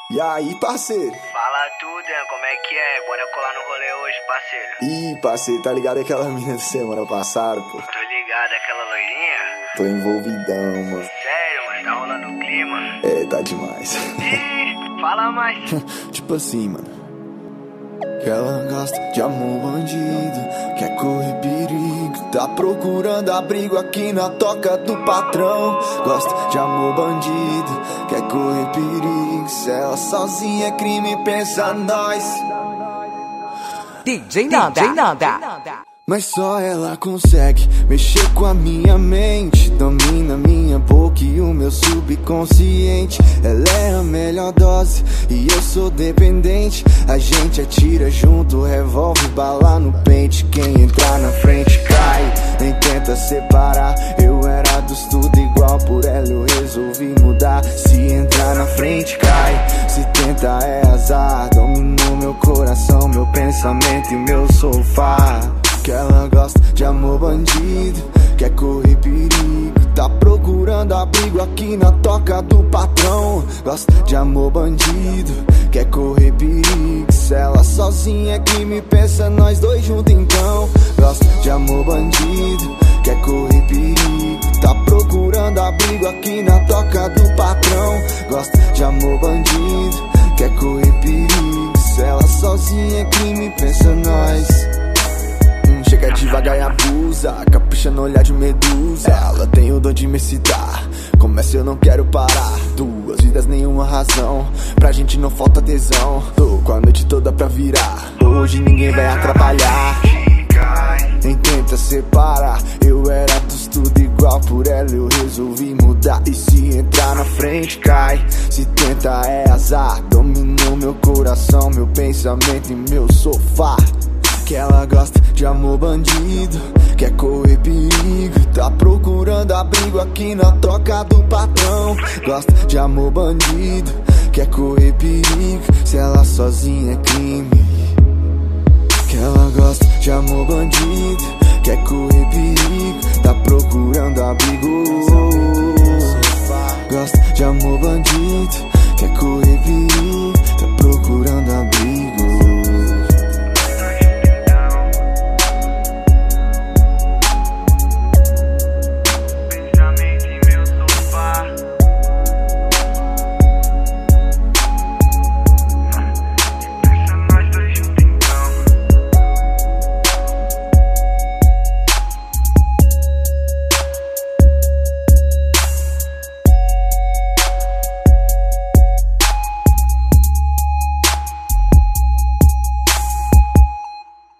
E aí, parceiro? Fala tudo, hein? Como é que é? Bora colar no rolê hoje, parceiro. Ih, parceiro, tá ligado aquela menina de semana passada, pô? Tô ligado, aquela loirinha? Tô envolvidão, mano. Sério, mano? Tá rolando o clima? É, tá demais. Ih, fala mais. Tipo assim, mano. Que ela gosta de amor bandido, quer correr perigo, tá procurando abrigo aqui na toca do patrão. Gosta de amor bandido, quer correr perigo, se ela sozinha é crime, pensa nós. DJ Nanda. Mas só ela consegue mexer com a minha mente, domina minha boca e o meu subconsciente. Ela é a melhor dose e eu sou dependente. A gente atira junto, revolve bala no pente. Quem entrar na frente cai, nem tenta separar. Eu era dos tudo igual, por ela eu resolvi mudar. Se entrar na frente cai, se tenta é azar. Dominou meu coração, meu pensamento e meu sofá. Que ela gosta de amor bandido, quer correr perigo, tá procurando abrigo aqui na toca do patrão. Gosta de amor bandido, quer correr perigo, se ela sozinha é crime, pensa nós dois juntos então. Gosta de amor bandido, quer correr perigo, tá procurando abrigo aqui na toca do patrão. Gosta de amor bandido, quer correr perigo, se ela sozinha é crime, pensa nós. Chega devagar e abusa, capricha no olhar de medusa. Ela tem o dom de me excitar, começa eu não quero parar. Duas vidas, nenhuma razão, pra gente não falta tesão. Tô com a noite toda pra virar, hoje ninguém vai atrapalhar. Nem tenta separar, eu era dos tudo igual, por ela eu resolvi mudar. E se entrar na frente cai, se tenta é azar. Dominou meu coração, meu pensamento e meu sofá. Que ela gosta de amor bandido, quer correr perigo, tá procurando abrigo aqui na toca do patrão. Gosta de amor bandido, quer correr perigo, se ela sozinha é crime. Que ela gosta de amor bandido, quer correr perigo, tá procurando abrigo,